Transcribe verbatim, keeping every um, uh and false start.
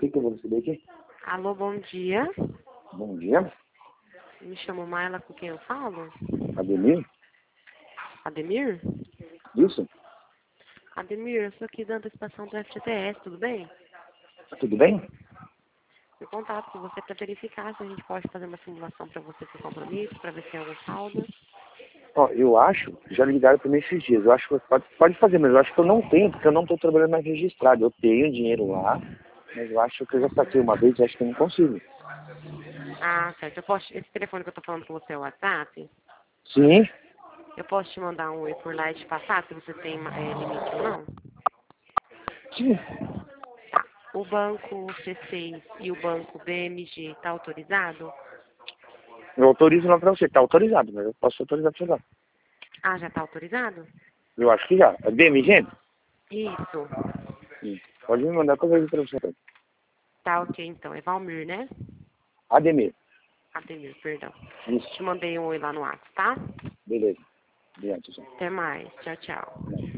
que, que eu vou receber aqui? Alô, bom dia. Bom dia. Me chamo Maila, com quem eu falo? Ademir? Ademir? Isso? Ademir, eu sou aqui da antecipação do F G T S, tudo bem? Tudo bem? Eu contato com você para verificar se a gente pode fazer uma simulação para você por compromisso, para ver se tem algum saldo. Ó, eu acho, já ligaram para mim esses dias, eu acho que pode, pode fazer, mas eu acho que eu não tenho, porque eu não estou trabalhando mais registrado. Eu tenho dinheiro lá, mas eu acho que eu já saquei uma vez e acho que eu não consigo. Ah, certo. Eu posso, esse telefone que eu tô falando com você é o WhatsApp? Sim? Eu posso te mandar um oi por lá e te passar, se você tem é, limite ou não? Sim. Tá. O banco C seis e o banco B M G tá autorizado? Eu autorizo lá para você, tá autorizado, mas eu posso autorizar para você lá. Ah, já tá autorizado? Eu acho que já. É B M G? Isso. Sim. Pode me mandar que eu vejo para você. Tá ok, então. É Valmir, né? Ademir. Ademir, perdão. Isso. Te mandei um oi lá no WhatsApp, tá? Beleza. Obrigado, tchau. Até mais. Tchau, tchau.